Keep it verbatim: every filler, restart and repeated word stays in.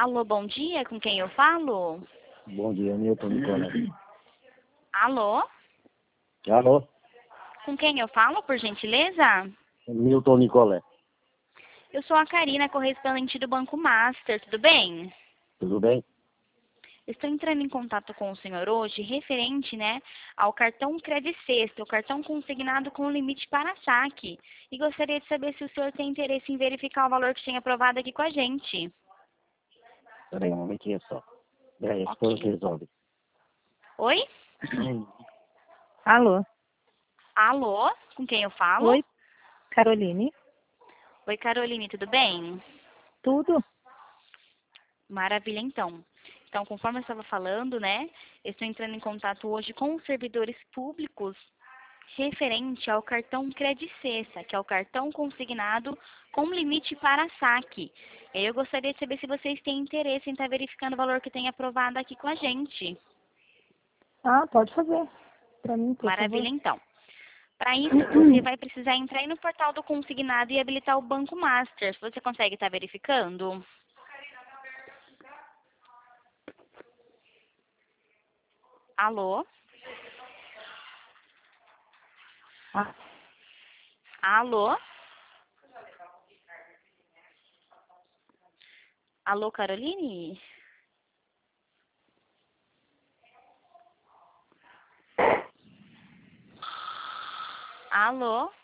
Alô, bom dia, com quem eu falo? Bom dia, Milton Nicolé. Alô? Alô? Com quem eu falo, por gentileza? Milton Nicolé. Eu sou a Karina, correspondente do Banco Master, tudo bem? Tudo bem? Estou entrando em contato com o senhor hoje, referente, né, ao cartão Credit Sexta, o cartão consignado com limite para saque. E gostaria de saber se o senhor tem interesse em verificar o valor que tem aprovado aqui com a gente. Peraí um momentinho só. Peraí, a esposa que Ok. resolve. Oi? Alô? Alô? Com quem eu falo? Oi, Caroline? Oi, Caroline, tudo bem? Tudo? Maravilha, então. Então, conforme eu estava falando, né, eu estou entrando em contato hoje com os servidores públicos referente ao cartão Credit Sexta, que é o cartão consignado com limite para saque. Eu gostaria de saber se vocês têm interesse em estar verificando o valor que tem aprovado aqui com a gente. Ah, pode fazer. Para mim, por Maravilha, favor. então. Para isso, você vai precisar entrar aí no portal do consignado e habilitar o Banco Master. Você consegue estar verificando? Alô? Ah, Alô? Alô, Caroline? Alô?